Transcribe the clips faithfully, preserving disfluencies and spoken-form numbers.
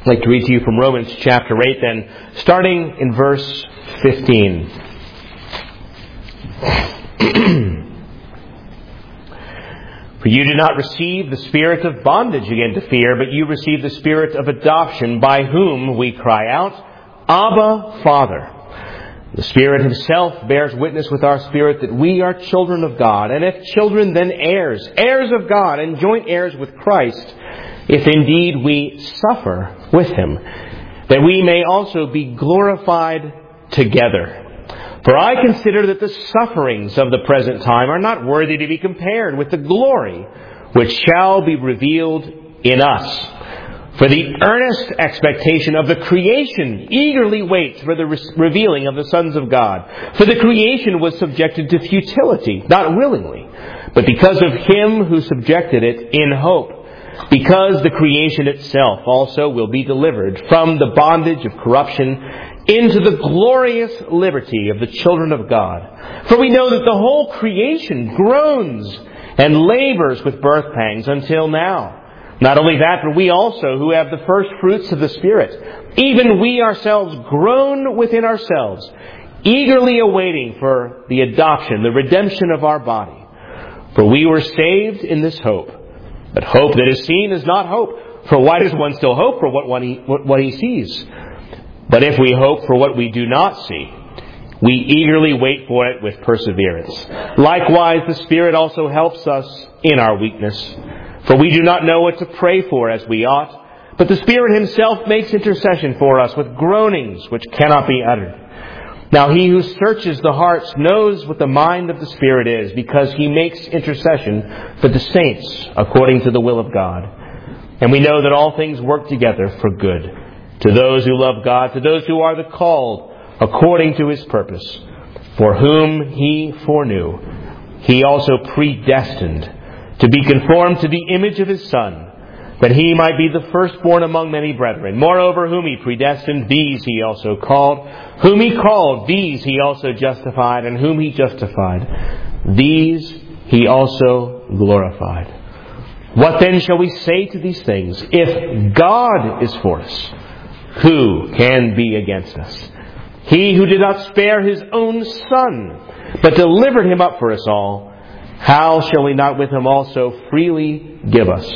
I'd like to read to you from Romans chapter eight then, starting in verse fifteen. For you did not receive the spirit of bondage again to fear, but you received the spirit of adoption, by whom we cry out, Abba, Father. The Spirit Himself bears witness with our spirit that we are children of God, and if children, then heirs, heirs of God, and joint heirs with Christ, if indeed we suffer with Him, that we may also be glorified together. For I consider that the sufferings of the present time are not worthy to be compared with the glory which shall be revealed in us. For the earnest expectation of the creation eagerly waits for the re- revealing of the sons of God. For the creation was subjected to futility, not willingly, but because of Him who subjected it in hope. Because the creation itself also will be delivered from the bondage of corruption into the glorious liberty of the children of God. For we know that the whole creation groans and labors with birth pangs until now. Not only that, but we also, who have the first fruits of the Spirit, even we ourselves groan within ourselves, eagerly awaiting for the adoption, the redemption of our body. For we were saved in this hope. But hope that is seen is not hope. For why does one still hope for what one he, what he sees? But if we hope for what we do not see, we eagerly wait for it with perseverance. Likewise, the Spirit also helps us in our weakness. For we do not know what to pray for as we ought, but the Spirit Himself makes intercession for us with groanings which cannot be uttered. Now He who searches the hearts knows what the mind of the Spirit is, because He makes intercession for the saints according to the will of God. And we know that all things work together for good, to those who love God, to those who are the called according to His purpose. For whom He foreknew, He also predestined to be conformed to the image of His Son, that He might be the firstborn among many brethren. Moreover, whom He predestined, these He also called. Whom He called, these He also justified. And whom He justified, these He also glorified. What then shall we say to these things? If God is for us, who can be against us? He who did not spare His own Son, but delivered Him up for us all, how shall He not with Him also freely give us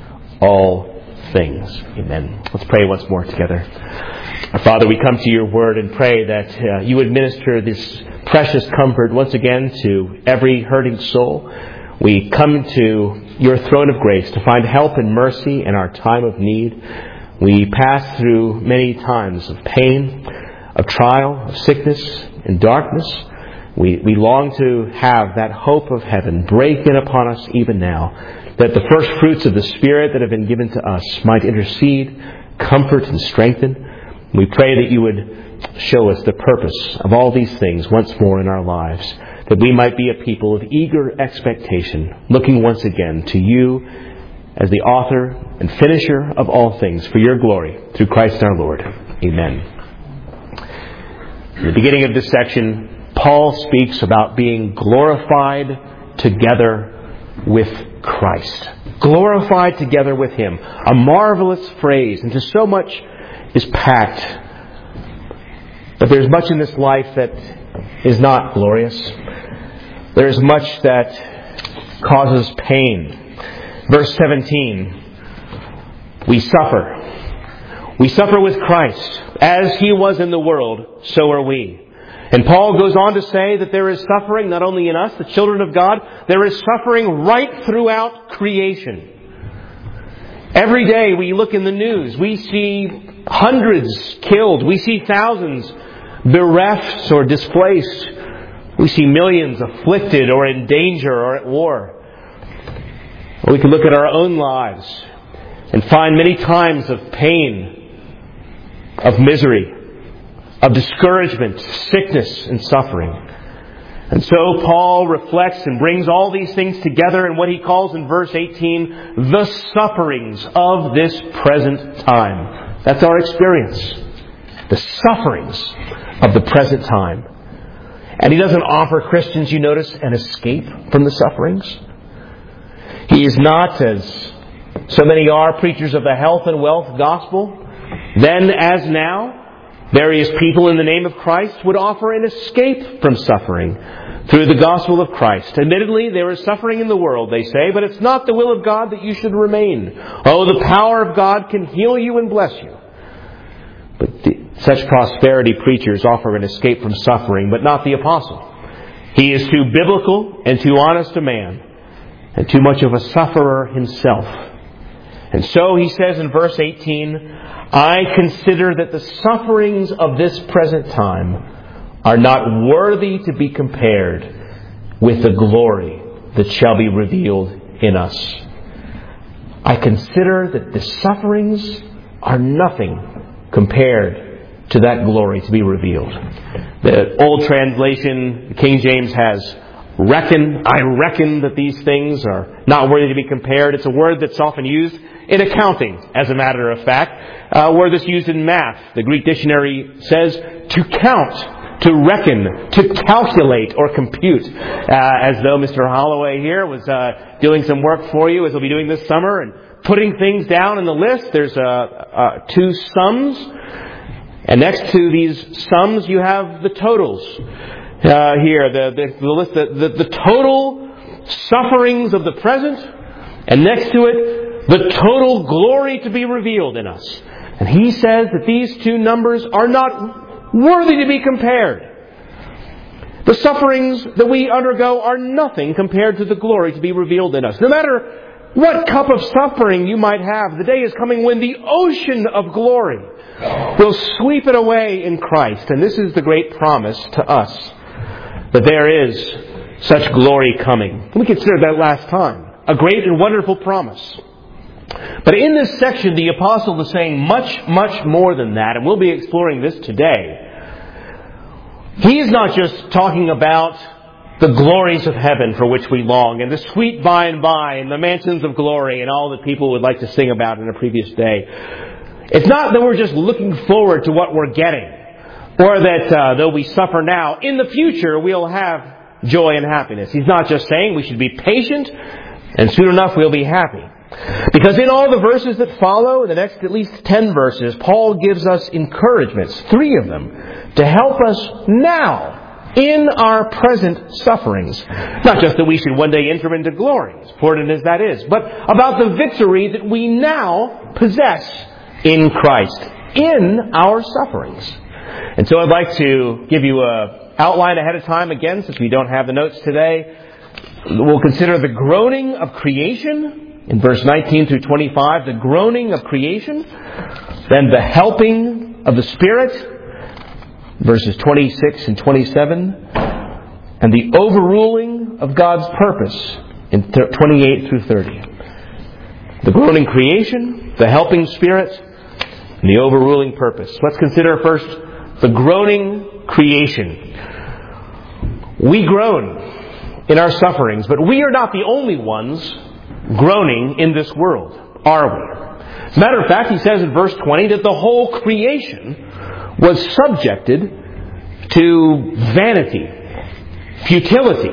all things? Amen. Let's pray once more together. Our Father, we come to Your Word and pray that uh, You administer this precious comfort once again to every hurting soul. We come to Your throne of grace to find help and mercy in our time of need. We pass through many times of pain, of trial, of sickness, and darkness. We, we long to have that hope of heaven break in upon us even now, that the first fruits of the Spirit that have been given to us might intercede, comfort, and strengthen. We pray that You would show us the purpose of all these things once more in our lives, that we might be a people of eager expectation, looking once again to You as the author and finisher of all things for Your glory, through Christ our Lord. Amen. In the beginning of this section, Paul speaks about being glorified together with Christ. Glorified together with Him. A marvelous phrase, and just so much is packed. But there's much in this life that is not glorious. There's much that causes pain. Verse seventeen, we suffer. We suffer with Christ. As He was in the world, so are we. And Paul goes on to say that there is suffering not only in us, the children of God, there is suffering right throughout creation. Every day we look in the news, we see hundreds killed. We see thousands bereft or displaced. We see millions afflicted or in danger or at war. We can look at our own lives and find many times of pain, of misery, of discouragement, sickness, and suffering. And so Paul reflects and brings all these things together in what he calls in verse eighteen, the sufferings of this present time. That's our experience. The sufferings of the present time. And he doesn't offer Christians, you notice, an escape from the sufferings. He is not, as so many are, preachers of the health and wealth gospel. Then, as now, various people in the name of Christ would offer an escape from suffering through the gospel of Christ. Admittedly, there is suffering in the world, they say, but it's not the will of God that you should remain. Oh, the power of God can heal you and bless you. But the, such prosperity preachers offer an escape from suffering, but not the apostle. He is too biblical and too honest a man, and too much of a sufferer himself. And so he says in verse eighteen, I consider that the sufferings of this present time are not worthy to be compared with the glory that shall be revealed in us. I consider that the sufferings are nothing compared to that glory to be revealed. The old translation, King James, has reckon. I reckon that these things are not worthy to be compared. It's a word that's often used in accounting, as a matter of fact. A word that's used in math. The Greek dictionary says to count, to reckon, to calculate or compute. Uh, as though Mister Holloway here was uh, doing some work for you, as he'll be doing this summer, and putting things down in the list. There's uh, uh, two sums. And next to these sums, you have the totals. Uh, here, the, the, the list, the, the, the total sufferings of the present, and next to it, the total glory to be revealed in us. And he says that these two numbers are not worthy to be compared. The sufferings that we undergo are nothing compared to the glory to be revealed in us. No matter what cup of suffering you might have, the day is coming when the ocean of glory will sweep it away in Christ. And this is the great promise to us, that there is such glory coming. We considered that last time. A great and wonderful promise. But in this section, the apostle is saying much, much more than that. And we'll be exploring this today. He is not just talking about the glories of heaven for which we long, and the sweet by and by, and the mansions of glory, and all that people would like to sing about in a previous day. It's not that we're just looking forward to what we're getting, or that uh, though we suffer now, in the future we'll have joy and happiness. He's not just saying we should be patient, and soon enough we'll be happy. Because in all the verses that follow, in the next at least ten verses, Paul gives us encouragements, three of them, to help us now in our present sufferings. Not just that we should one day enter into glory, as important as that is, but about the victory that we now possess in Christ, in our sufferings. And so I'd like to give you an outline ahead of time again, since we don't have the notes today. We'll consider the groaning of creation in verse nineteen through twenty-five, the groaning of creation. Then the helping of the Spirit, verses twenty-six and twenty-seven, and the overruling of God's purpose in twenty-eight through thirty. The groaning creation, the helping Spirit, and the overruling purpose. Let's consider first the groaning creation. We groan in our sufferings, but we are not the only ones groaning in this world, are we? As a matter of fact, he says in verse twenty that the whole creation was subjected to vanity, futility,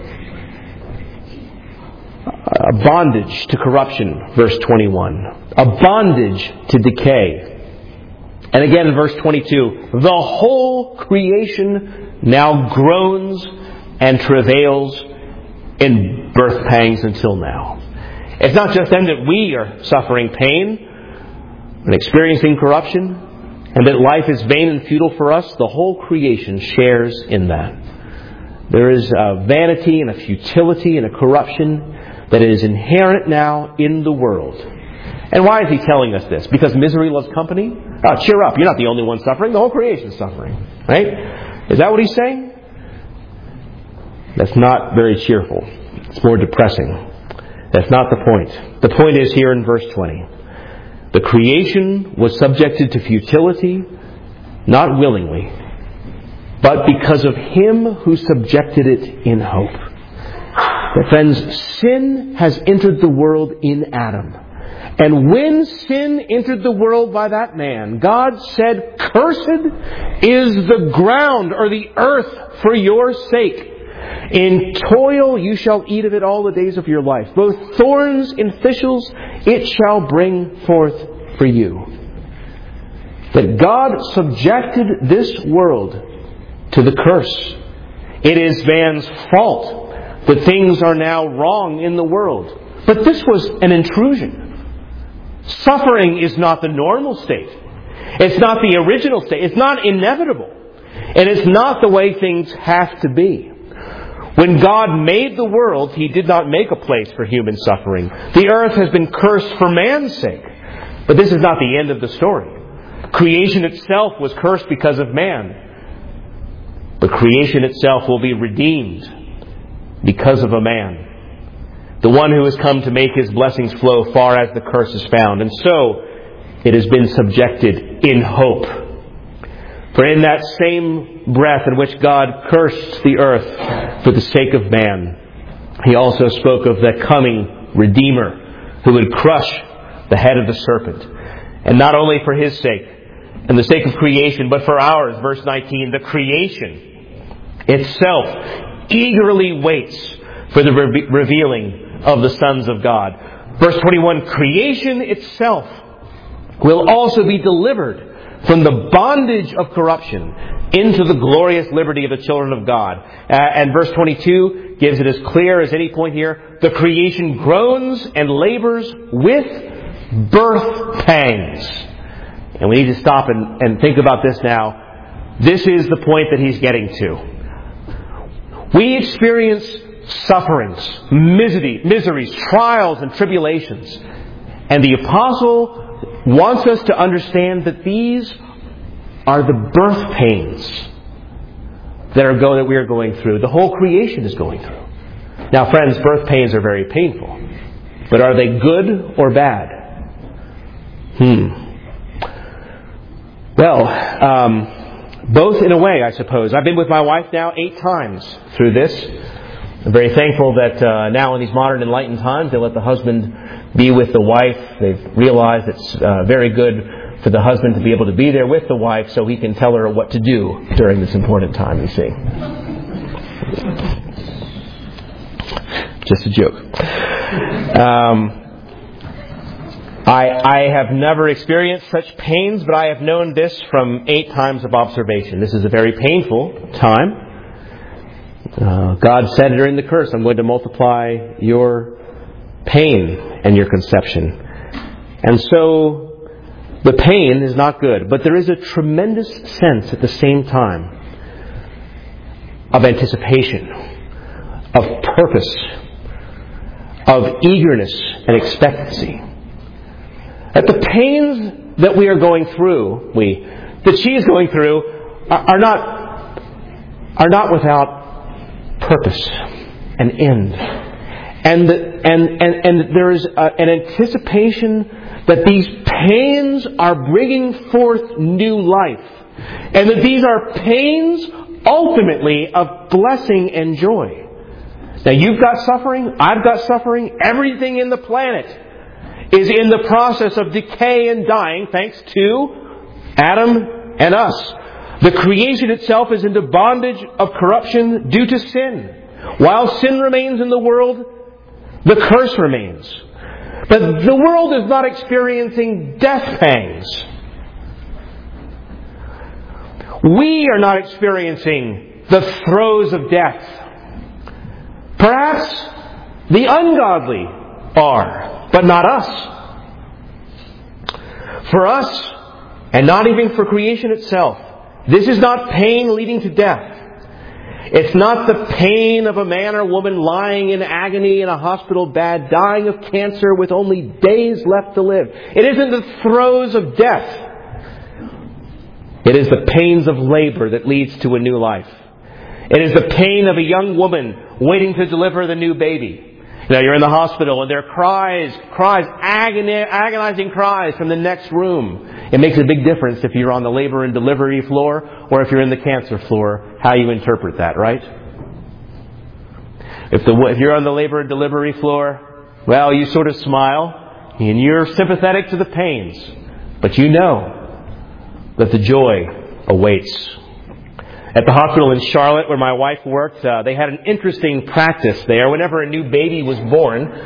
a bondage to corruption, verse twenty-one, a bondage to decay. And again in verse twenty-two, the whole creation now groans and travails in birth pangs until now. It's not just then that we are suffering pain and experiencing corruption, and that life is vain and futile for us. The whole creation shares in that. There is a vanity and a futility and a corruption that is inherent now in the world. And why is he telling us this? Because misery loves company? Oh, cheer up. You're not the only one suffering. The whole creation is suffering. Right? Is that what he's saying? That's not very cheerful. It's more depressing. That's not the point. The point is here in verse twenty. The creation was subjected to futility, not willingly, but because of Him who subjected it in hope. But friends, sin has entered the world in Adam. And when sin entered the world by that man, God said, "Cursed is the ground," or the earth, "for your sake. In toil you shall eat of it all the days of your life. Both thorns and thistles it shall bring forth for you." that God subjected this world to the curse. It is man's fault that things are now wrong in the world. But this was an intrusion. Suffering is not the normal state. It's not the original state. It's not inevitable. And it's not the way things have to be. When God made the world, He did not make a place for human suffering. The earth has been cursed for man's sake. But this is not the end of the story. Creation itself was cursed because of man. But creation itself will be redeemed because of a man. The one who has come to make His blessings flow far as the curse is found. And so, it has been subjected in hope. For in that same breath in which God cursed the earth for the sake of man, He also spoke of the coming Redeemer who would crush the head of the serpent. And not only for His sake and the sake of creation, but for ours. Verse nineteen, the creation itself eagerly waits for the re- revealing of the sons of God. Verse twenty-one, creation itself will also be delivered from the bondage of corruption into the glorious liberty of the children of God. Uh, and verse twenty-two gives it as clear as any point here. The creation groans and labors with birth pangs. And we need to stop and, and think about this now. This is the point that he's getting to. We experience sufferings, misery, miseries, trials, and tribulations. And the apostle wants us to understand that these are the birth pains that are go that we are going through. The whole creation is going through. Now, friends, birth pains are very painful. But are they good or bad? Hmm. Well, um, both in a way, I suppose. I've been with my wife now eight times through this. I'm very thankful that uh, now in these modern enlightened times, they let the husband be with the wife. They've realized it's uh, very good for the husband to be able to be there with the wife so he can tell her what to do during this important time, you see. Just a joke. Um, I, I have never experienced such pains, but I have known this from eight times of observation. This is a very painful time. Uh, God said during the curse, I'm going to multiply your pain and your conception. And so the pain is not good, but there is a tremendous sense at the same time of anticipation, of purpose, of eagerness and expectancy. That the pains that we are going through, we, that she is going through, are, are not, are not without purpose and end. And, the, and, and, and there is a, an anticipation that these pains are bringing forth new life. And that these are pains ultimately of blessing and joy. Now you've got suffering, I've got suffering, everything in the planet is in the process of decay and dying thanks to Adam and us. The creation itself is into bondage of corruption due to sin. While sin remains in the world, the curse remains. But the world is not experiencing death pangs. We are not experiencing the throes of death. Perhaps the ungodly are, but not us. For us, and not even for creation itself, this is not pain leading to death. It's not the pain of a man or woman lying in agony in a hospital bed, dying of cancer with only days left to live. It isn't the throes of death. It is the pains of labor that leads to a new life. It is the pain of a young woman waiting to deliver the new baby. You know, you're in the hospital and there are cries, cries, agoni- agonizing cries from the next room. It makes a big difference if you're on the labor and delivery floor or if you're in the cancer floor, how you interpret that, right? If, the, if you're on the labor and delivery floor, well, you sort of smile and you're sympathetic to the pains. But you know that the joy awaits. At the hospital in Charlotte, where my wife worked, uh, they had an interesting practice there. Whenever a new baby was born,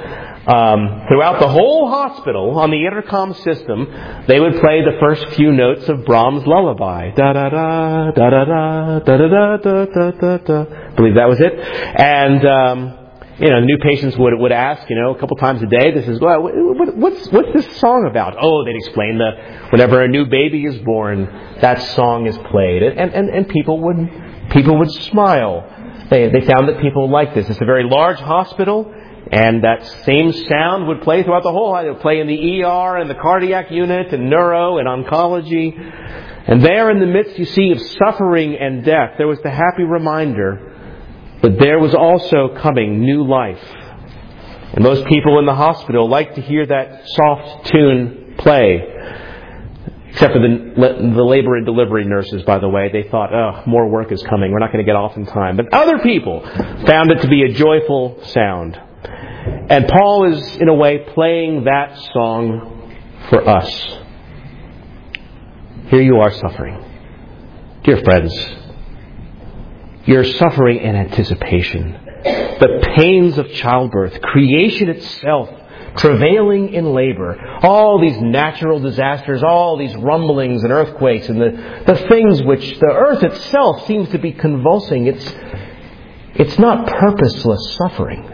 Um, throughout the whole hospital, on the intercom system, they would play the first few notes of Brahms' lullaby. Da da da da da da da da da da da da. I believe that was it. And um, you know, new patients would would ask, you know, a couple times a day. This is well, what, what's what's this song about? Oh, they'd explain that whenever a new baby is born, that song is played, and and and people would people would smile. They they found that people liked this. It's a very large hospital. And that same sound would play throughout the whole. It would play in the E R and the cardiac unit and neuro and oncology. And there in the midst, you see, of suffering and death, there was the happy reminder that there was also coming new life. And most people in the hospital like to hear that soft tune play. Except for the, the labor and delivery nurses, by the way. They thought, oh, more work is coming. We're not going to get off in time. But other people found it to be a joyful sound. And Paul is, in a way, playing that song for us. Here you are suffering. Dear friends, you're suffering in anticipation. The pains of childbirth, creation itself, travailing in labor, all these natural disasters, all these rumblings and earthquakes, and the, the things which the earth itself seems to be convulsing. It's, it's not purposeless suffering.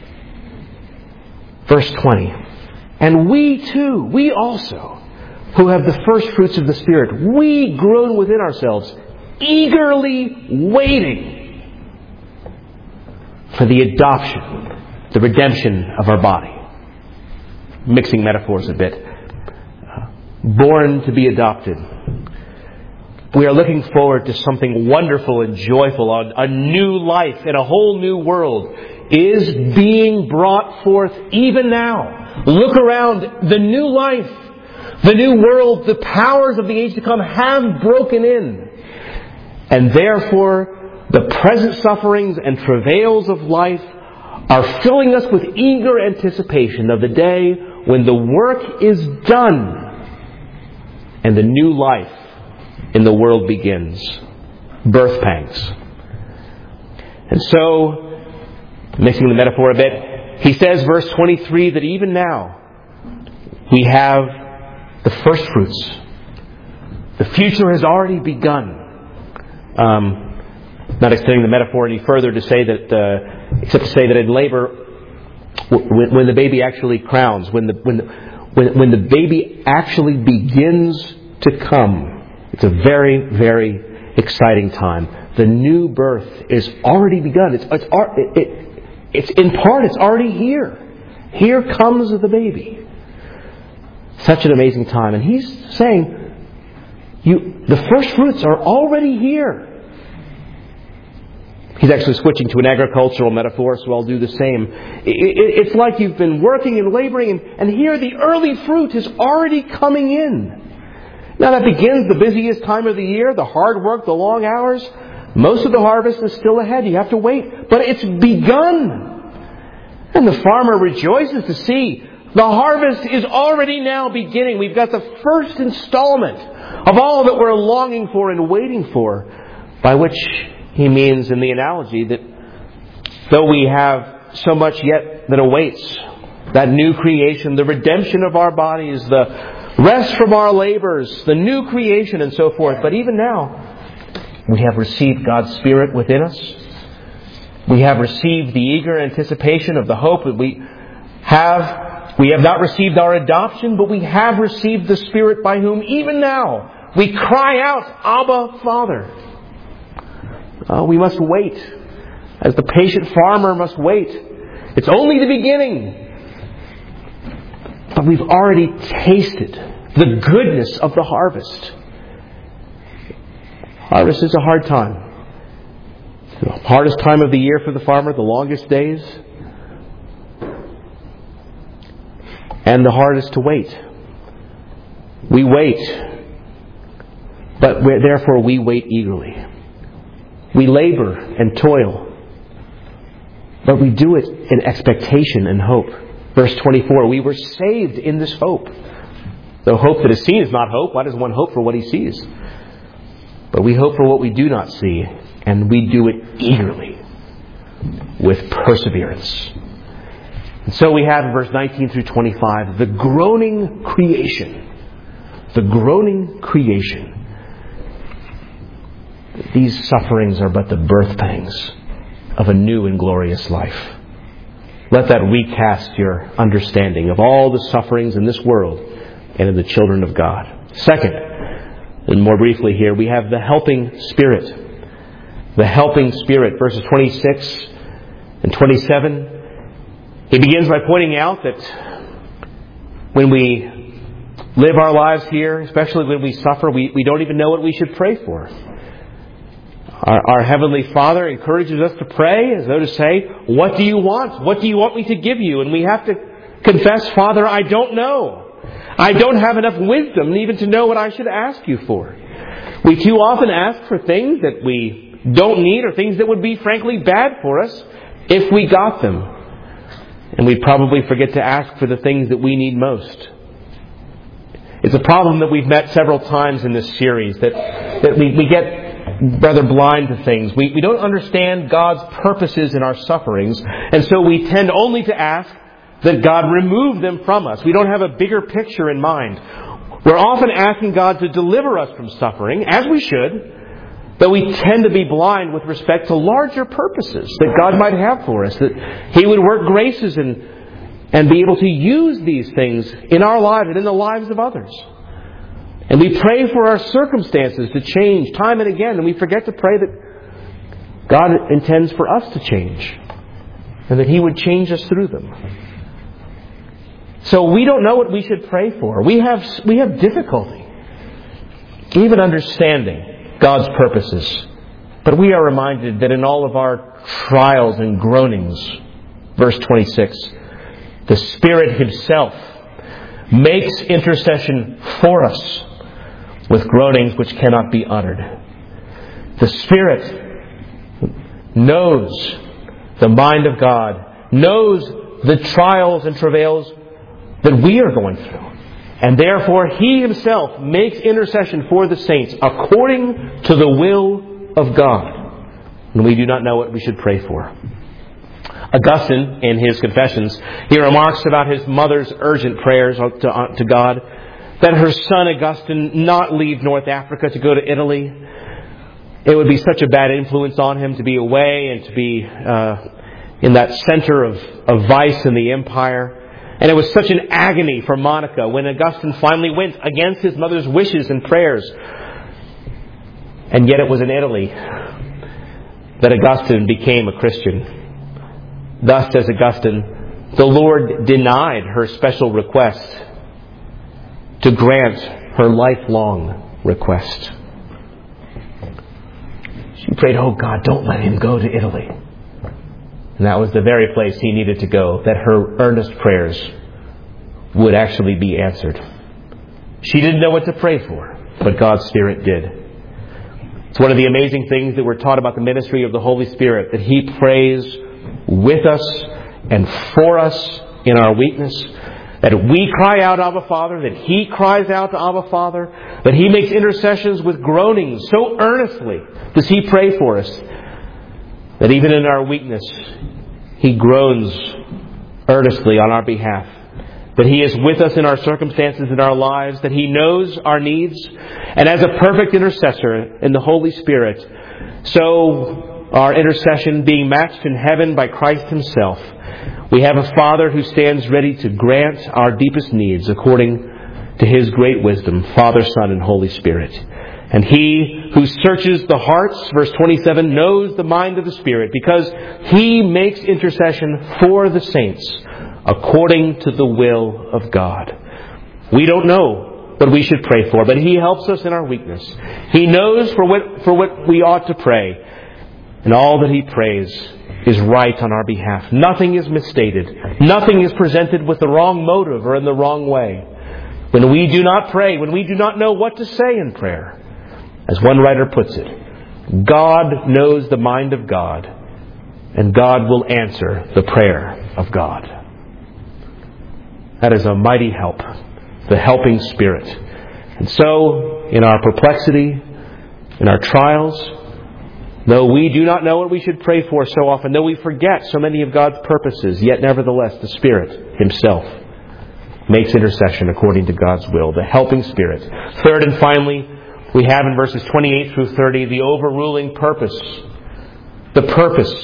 Verse twenty, and we too, we also, who have the first fruits of the Spirit, we groan within ourselves, eagerly waiting for the adoption, the redemption of our body. Mixing metaphors a bit. Born to be adopted. We are looking forward to something wonderful and joyful, a, a new life in a whole new world is being brought forth even now. Look around. The new life, the new world, the powers of the age to come have broken in. And therefore, the present sufferings and travails of life are filling us with eager anticipation of the day when the work is done and the new life in the world begins. Birth pangs. And so, mixing the metaphor a bit, he says, verse twenty-three, that even now we have the first fruits. The future has already begun. Um, not extending the metaphor any further to say that, uh, except to say that in labor, when, when the baby actually crowns, when the when the, when, when the baby actually begins to come, it's a very, very exciting time. The new birth is already begun. It's it's it, it, it's in part it's already here. Here comes the baby. Such an amazing time, and he's saying, "You, the first fruits are already here." He's actually switching to an agricultural metaphor, so I'll do the same. It, it, it's like you've been working and laboring, and, and here the early fruit is already coming in. Now that begins the busiest time of the year, the hard work, the long hours. Most of the harvest is still ahead. You have to wait. But it's begun. And the farmer rejoices to see the harvest is already now beginning. We've got the first installment of all that we're longing for and waiting for, by which he means in the analogy that though we have so much yet that awaits, that new creation, the redemption of our bodies, the rest from our labors, the new creation and so forth, but even now we have received God's Spirit within us. We have received the eager anticipation of the hope that we have. We have not received our adoption, but we have received the Spirit by whom even now we cry out, Abba, Father. Uh, we must wait, as the patient farmer must wait. It's only the beginning. But we've already tasted the goodness of the harvest. Harvest is a hard time. The hardest time of the year for the farmer, the longest days. And the hardest to wait. We wait, but we're, therefore we wait eagerly. We labor and toil, but we do it in expectation and hope. Verse twenty-four, we were saved in this hope. Though hope that is seen is not hope, why does one hope for what he sees? But we hope for what we do not see, and we do it eagerly, with perseverance. And so we have in verse nineteen through twenty-five, the groaning creation. The groaning creation. These sufferings are but the birth pangs of a new and glorious life. Let that recast your understanding of all the sufferings in this world and in the children of God. Second, and more briefly here, we have the helping Spirit. The helping Spirit, verses twenty-six and twenty-seven. He begins by pointing out that when we live our lives here, especially when we suffer, we, we don't even know what we should pray for. Our, our Heavenly Father encourages us to pray as though to say, what do you want? What do you want me to give you? And we have to confess, Father, I don't know. I don't have enough wisdom even to know what I should ask you for. We too often ask for things that we don't need or things that would be frankly bad for us if we got them. And we probably forget to ask for the things that we need most. It's a problem that we've met several times in this series, that, that we, we get rather blind to things. We, we don't understand God's purposes in our sufferings, and so we tend only to ask that God remove them from us. We don't have a bigger picture in mind. We're often asking God to deliver us from suffering, as we should, but we tend to be blind with respect to larger purposes that God might have for us, that He would work graces and, and be able to use these things in our lives and in the lives of others. And we pray for our circumstances to change time and again, and we forget to pray that God intends for us to change and that He would change us through them. So we don't know what we should pray for. We have, we have difficulty even understanding God's purposes. But we are reminded that in all of our trials and groanings, verse twenty-six, the Spirit Himself makes intercession for us with groanings which cannot be uttered. The Spirit knows the mind of God, knows the trials and travails that we are going through. And therefore, He Himself makes intercession for the saints according to the will of God. And we do not know what we should pray for. Augustine, in his Confessions, he remarks about his mother's urgent prayers to, to God, that her son Augustine not leave North Africa to go to Italy. It would be such a bad influence on him to be away and to be uh, in that center of, of vice in the empire. And it was such an agony for Monica when Augustine finally went against his mother's wishes and prayers. And yet it was in Italy that Augustine became a Christian. Thus, says Augustine, the Lord denied her special request to grant her lifelong request. She prayed, oh God, don't let him go to Italy. And that was the very place he needed to go, that her earnest prayers would actually be answered. She didn't know what to pray for, but God's Spirit did. It's one of the amazing things that we're taught about the ministry of the Holy Spirit, that He prays with us and for us in our weakness, that we cry out, Abba Father, that He cries out to Abba Father, that He makes intercessions with groanings so earnestly does He pray for us, that even in our weakness, He groans earnestly on our behalf. That He is with us in our circumstances in our lives. That He knows our needs. And as a perfect intercessor in the Holy Spirit, so our intercession being matched in heaven by Christ Himself, we have a Father who stands ready to grant our deepest needs according to His great wisdom, Father, Son, and Holy Spirit. And He who searches the hearts, verse twenty-seven, knows the mind of the Spirit, because He makes intercession for the saints according to the will of God. We don't know what we should pray for, but He helps us in our weakness. He knows for what, for what we ought to pray. And all that He prays is right on our behalf. Nothing is misstated. Nothing is presented with the wrong motive or in the wrong way. When we do not pray, when we do not know what to say in prayer, as one writer puts it, God knows the mind of God, and God will answer the prayer of God. That is a mighty help, the helping Spirit. And so, in our perplexity, in our trials, Though we do not know what we should pray for so often, though we forget so many of God's purposes, yet nevertheless the Spirit Himself makes intercession according to God's will, the helping Spirit. Third and finally, we have in verses twenty-eight through thirty the overruling purpose. The purpose.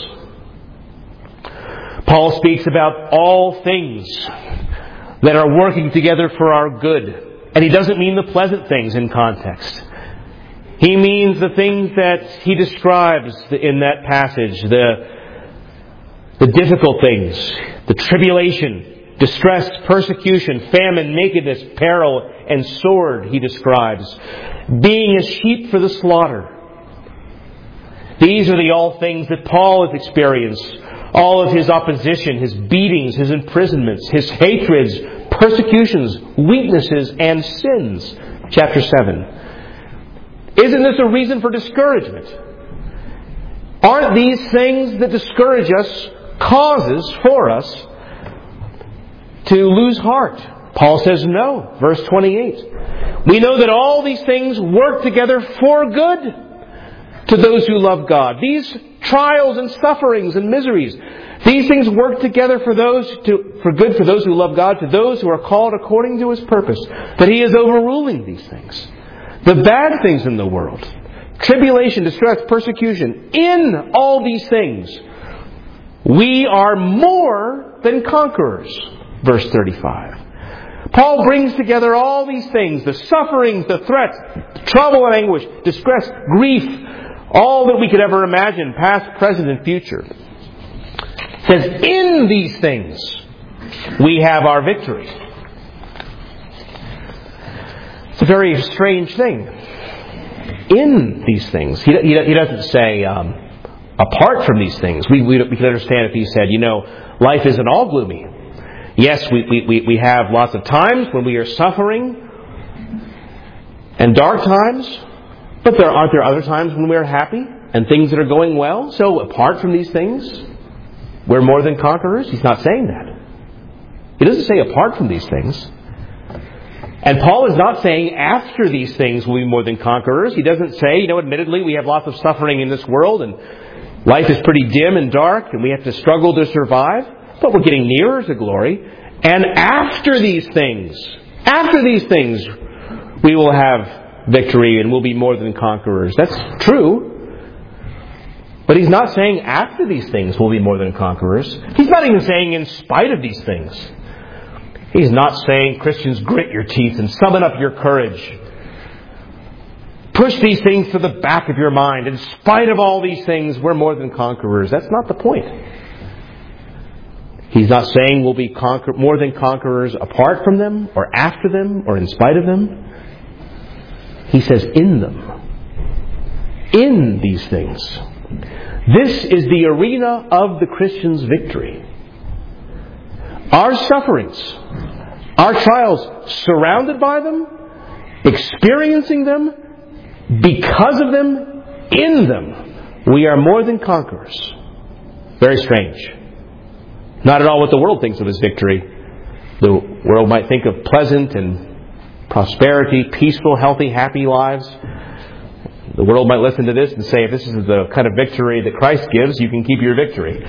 Paul speaks about all things that are working together for our good. And he doesn't mean the pleasant things in context. He means the things that he describes in that passage, the, the difficult things, the tribulation, distress, persecution, famine, nakedness, peril, and sword, he describes. Being as sheep for the slaughter. These are the all things that Paul has experienced. All of his opposition, his beatings, his imprisonments, his hatreds, persecutions, weaknesses, and sins. Chapter seven. Isn't this a reason for discouragement? Aren't these things that discourage us causes for us to lose heart? Paul says no. Verse twenty-eight. We know that all these things work together for good to those who love God. These trials and sufferings and miseries, these things work together for those to, for good for those who love God, to those who are called according to His purpose. That He is overruling these things. The bad things in the world, tribulation, distress, persecution, in all these things, we are more than conquerors. Verse thirty-five. Paul brings together all these things, the sufferings, the threats, the trouble and anguish, distress, grief, all that we could ever imagine, past, present, and future. It says, in these things, we have our victory. It's a very strange thing. In these things. He, he, he doesn't say, um, apart from these things. We, we, we could understand if he said, you know, life isn't all gloomy. Yes, we, we, we have lots of times when we are suffering and dark times, but there aren't there other times when we're happy and things that are going well? So apart from these things, we're more than conquerors? He's not saying that. He doesn't say apart from these things. And Paul is not saying after these things we'll be more than conquerors. He doesn't say, you know, admittedly we have lots of suffering in this world and life is pretty dim and dark and we have to struggle to survive, but we're getting nearer to glory. And after these things, after these things, we will have victory and we'll be more than conquerors. That's true. But he's not saying after these things we'll be more than conquerors. He's not even saying in spite of these things. He's not saying, Christians, grit your teeth and summon up your courage. Push these things to the back of your mind. In spite of all these things, we're more than conquerors. That's not the point. He's not saying we'll be conquer- more than conquerors apart from them, or after them, or in spite of them. He says in them. In these things. This is the arena of the Christian's victory. Our sufferings, our trials, surrounded by them, experiencing them, because of them, in them, we are more than conquerors. Very strange. Not at all what the world thinks of as victory. The world might think of pleasant and prosperity, peaceful, healthy, happy lives. The world might listen to this and say, if this is the kind of victory that Christ gives, you can keep your victory.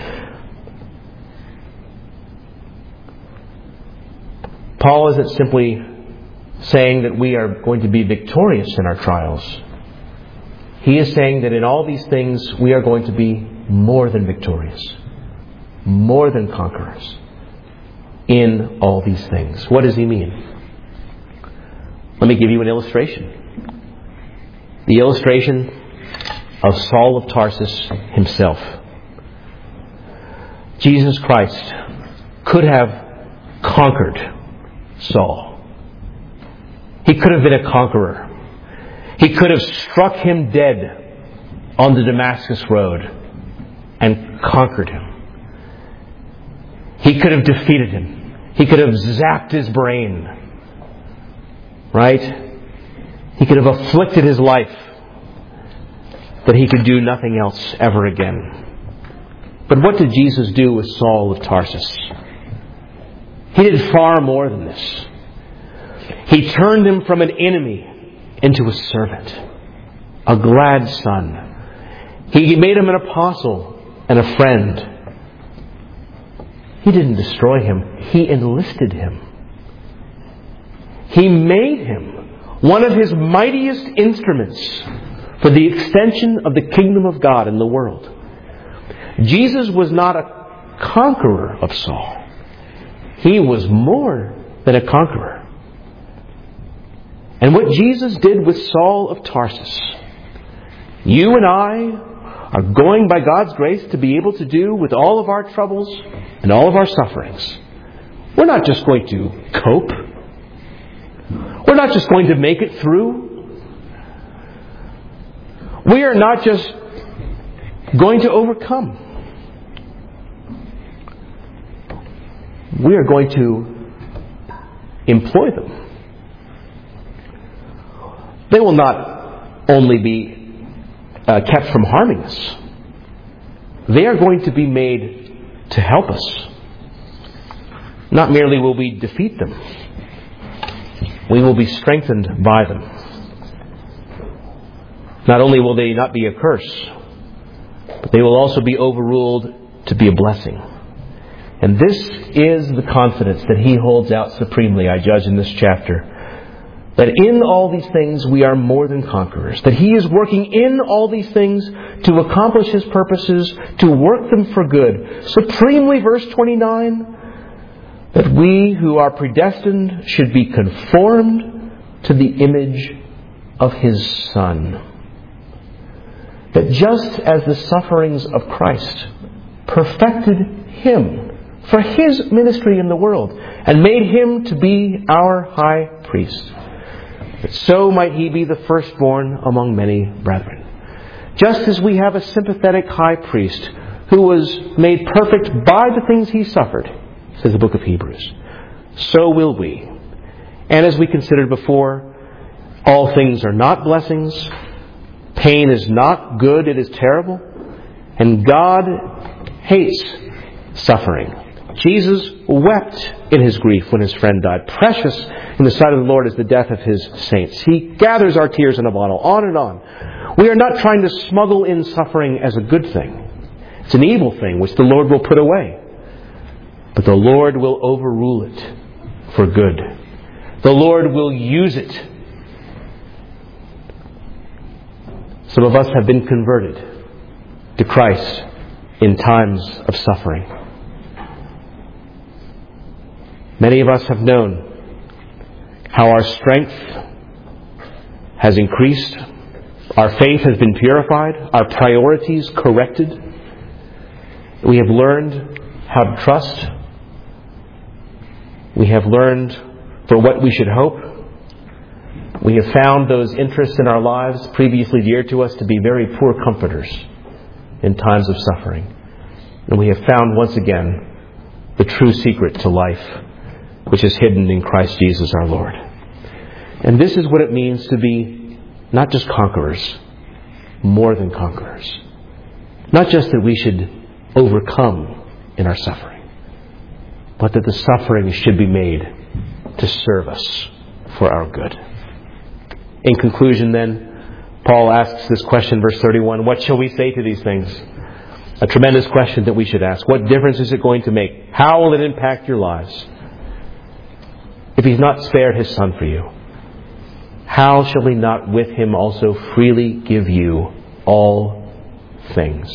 Paul isn't simply saying that we are going to be victorious in our trials. He is saying that in all these things we are going to be more than victorious. More than conquerors. In all these things. What does he mean? Let me give you an illustration. The illustration of Saul of Tarsus himself. Jesus Christ could have conquered Saul. He could have been a conqueror. He could have struck him dead on the Damascus road and conquered him. He could have defeated him. He could have zapped his brain. Right? He could have afflicted his life. But he could do nothing else ever again. But what did Jesus do with Saul of Tarsus? He did far more than this. He turned him from an enemy into a servant, a glad son. He made him an apostle and a friend. He didn't destroy him. He enlisted him. He made him one of His mightiest instruments for the extension of the kingdom of God in the world. Jesus was not a conqueror of Saul. He was more than a conqueror. And what Jesus did with Saul of Tarsus, you and I are going by God's grace to be able to do with all of our troubles and all of our sufferings. We're not just going to cope. We're not just going to make it through. We are not just going to overcome. We are going to employ them. They will not only be uh, kept from harming us. They are going to be made to help us. Not merely will we defeat them, we will be strengthened by them. Not only will they not be a curse, but they will also be overruled to be a blessing. And this is the confidence that he holds out supremely, I judge, in this chapter. That in all these things we are more than conquerors. That he is working in all these things to accomplish his purposes, to work them for good. Supremely, verse twenty-nine, that we who are predestined should be conformed to the image of his Son. That just as the sufferings of Christ perfected him for his ministry in the world and made him to be our high priest, that so might he be the firstborn among many brethren. Just as we have a sympathetic high priest who was made perfect by the things he suffered, says the book of Hebrews, so will we. And as we considered before, all things are not blessings. Pain is not good, it is terrible. And God hates suffering. Jesus wept in his grief when his friend died. Precious in the sight of the Lord is the death of his saints. He gathers our tears in a bottle, on and on. We are not trying to smuggle in suffering as a good thing. It's an evil thing which the Lord will put away. But the Lord will overrule it for good. The Lord will use it. Some of us have been converted to Christ in times of suffering. Many of us have known how our strength has increased, our faith has been purified, our priorities corrected. We have learned how to trust. We have learned for what we should hope. We have found those interests in our lives previously dear to us to be very poor comforters in times of suffering. And we have found once again the true secret to life, which is hidden in Christ Jesus our Lord. And this is what it means to be not just conquerors, more than conquerors. Not just that we should overcome in our suffering, but that the suffering should be made to serve us for our good. In conclusion then, Paul asks this question, verse thirty-one, what shall we say to these things? A tremendous question that we should ask. What difference is it going to make? How will it impact your lives? If he's not spared his Son for you, how shall he not with him also freely give you all things?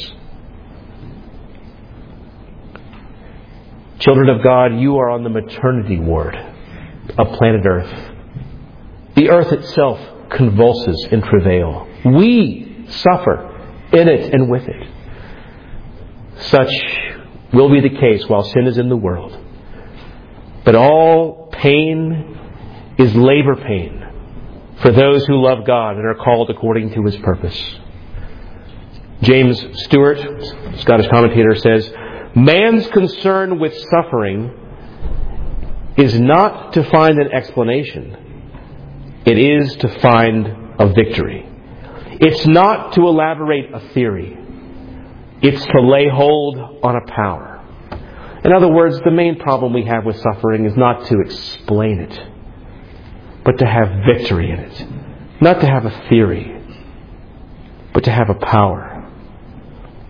Children of God, you are on the maternity ward of planet Earth. The earth itself convulses in travail. We suffer in it and with it. Such will be the case while sin is in the world. But all pain is labor pain for those who love God and are called according to his purpose. James Stewart, Scottish commentator, says, man's concern with suffering is not to find an explanation. It is to find a victory. It's not to elaborate a theory. It's to lay hold on a power. In other words, the main problem we have with suffering is not to explain it, but to have victory in it. Not to have a theory, but to have a power.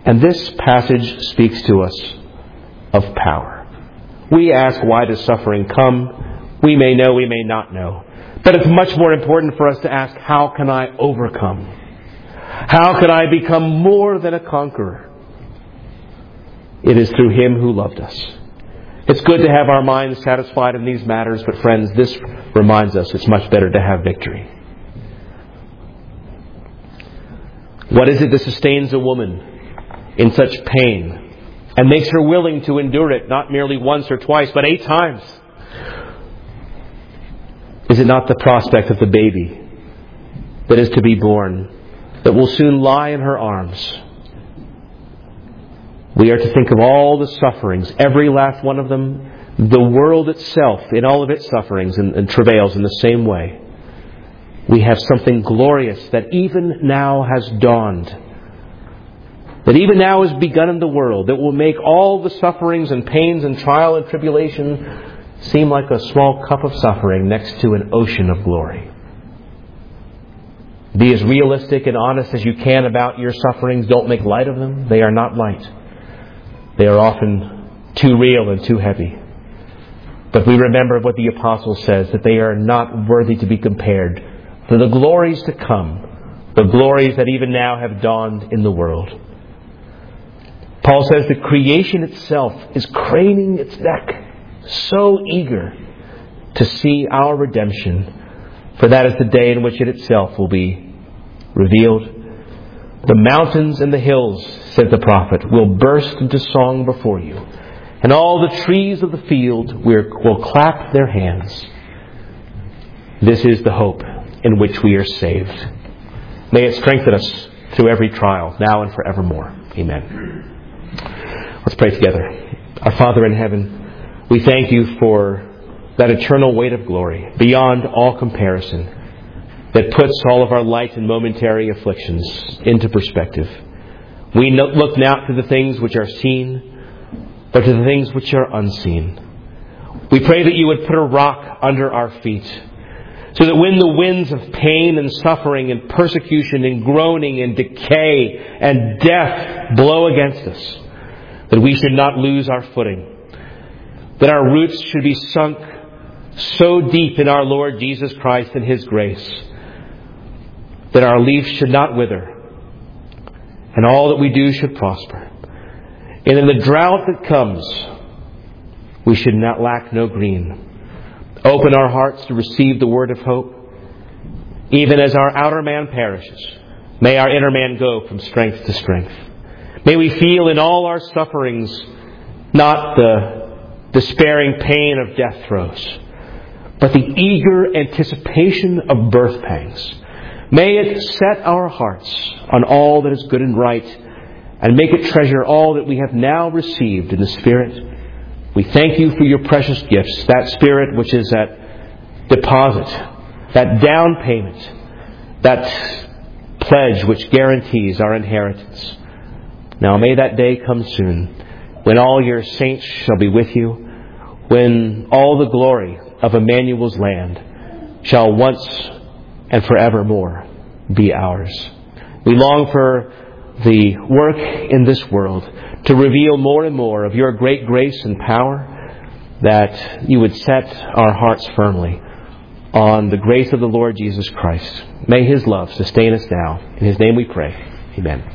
And this passage speaks to us of power. We ask, why does suffering come? We may know, we may not know. But it's much more important for us to ask, how can I overcome? How can I become more than a conqueror? It is through Him who loved us. It's good to have our minds satisfied in these matters, but friends, this reminds us it's much better to have victory. What is it that sustains a woman in such pain and makes her willing to endure it, not merely once or twice, but eight times? Is it not the prospect of the baby that is to be born, that will soon lie in her arms? We are to think of all the sufferings, every last one of them, the world itself in all of its sufferings and, and travails in the same way. We have something glorious that even now has dawned, that even now has begun in the world, that will make all the sufferings and pains and trial and tribulation seem like a small cup of suffering next to an ocean of glory. Be as realistic and honest as you can about your sufferings. Don't make light of them. They are not light. They are often too real and too heavy. But we remember what the apostle says, that they are not worthy to be compared to the glories to come, the glories that even now have dawned in the world. Paul says the creation itself is craning its neck, so eager to see our redemption, for that is the day in which it itself will be revealed. The mountains and the hills, said the prophet, will burst into song before you, and all the trees of the field will clap their hands. This is the hope in which we are saved. May it strengthen us through every trial, now and forevermore. Amen. Let's pray together. Our Father in heaven, we thank You for that eternal weight of glory, beyond all comparison, that puts all of our light and momentary afflictions into perspective. We look not to the things which are seen, but to the things which are unseen. We pray that You would put a rock under our feet, so that when the winds of pain and suffering and persecution and groaning and decay and death blow against us, that we should not lose our footing, that our roots should be sunk so deep in our Lord Jesus Christ and His grace, that our leaves should not wither, and all that we do should prosper. And in the drought that comes, we should not lack no green. Open our hearts to receive the word of hope. Even as our outer man perishes, may our inner man go from strength to strength. May we feel in all our sufferings not the despairing pain of death throes, but the eager anticipation of birth pangs. May it set our hearts on all that is good and right, and make it treasure all that we have now received in the Spirit. We thank You for Your precious gifts, that Spirit which is that deposit, that down payment, that pledge which guarantees our inheritance. Now may that day come soon, when all Your saints shall be with You, when all the glory of Emmanuel's land shall once and forevermore be ours. We long for the work in this world to reveal more and more of Your great grace and power, that You would set our hearts firmly on the grace of the Lord Jesus Christ. May His love sustain us now. In His name we pray. Amen.